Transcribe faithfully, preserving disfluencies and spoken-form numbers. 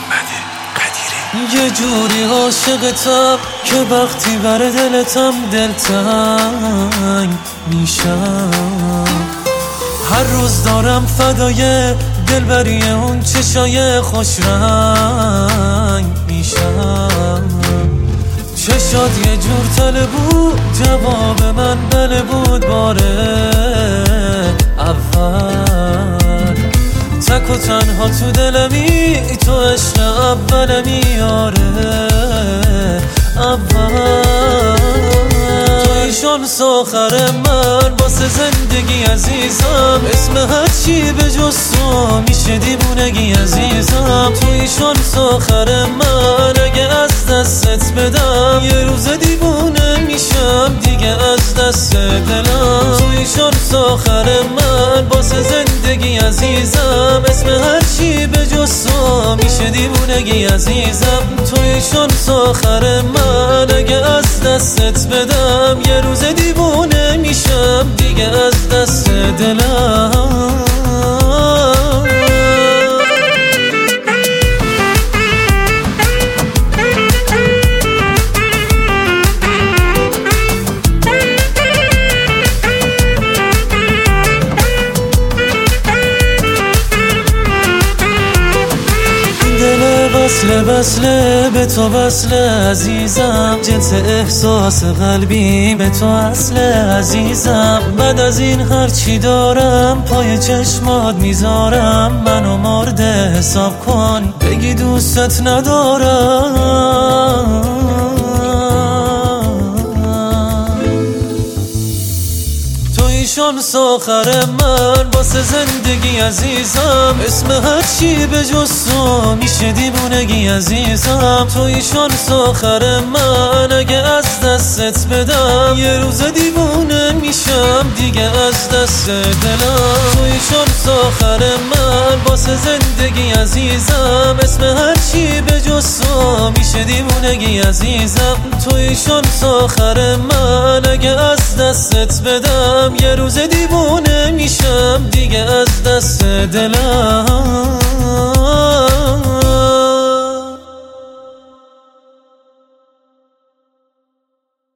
یه جوری عاشقتم که وقتی بر دلتم دلتنگ میشم. هر روز دارم فدای دلبری اون چشای خوش رنگ میشم. چشات یه جور تله بود، جواب من بله بود باره اول. تک و تنها تو دلمی تو عشق اولمی آره اول. تویشون ساخر من واسه زندگی عزیزم، اسم هر چی به جز تو میشه دیوونگی عزیزم. تویشون ساخر من اگه از دستت بدم یه روز دیوونه میشم دیگه از دست دلم. تویشون ساخر من واسه زندگی عزیزم، اسم هر چی به جز تو میشه دیوونگی عزیزم. تویشون ساخر من اگه از دستت بدم یه روز دیوونه میشم دیگه از دست دلم. وصله وصله به تو وصله عزیزم، جنس احساس قلبی به تو اصله عزیزم. بعد از این هر چی دارم پای چشمات میذارم، منو مرده حساب کن بگی دوستت ندارم. تویشون ساخر من واسه زندگی عزیزم، اسم هر چی به جز تو میشه دیوونگی عزیزم. تویشون ساخر من اگه از دستت بدم یه روز دیوونه میشم دیگه از دست دلم. تویشون ساخر من واسه زندگی عزیزم، اسم هر چی به جز تو میشه دیوونگی عزیزم. تویشون ساخر من اگه از دستت بدم یه روز دیوونه میشم دیگه از دست دلم.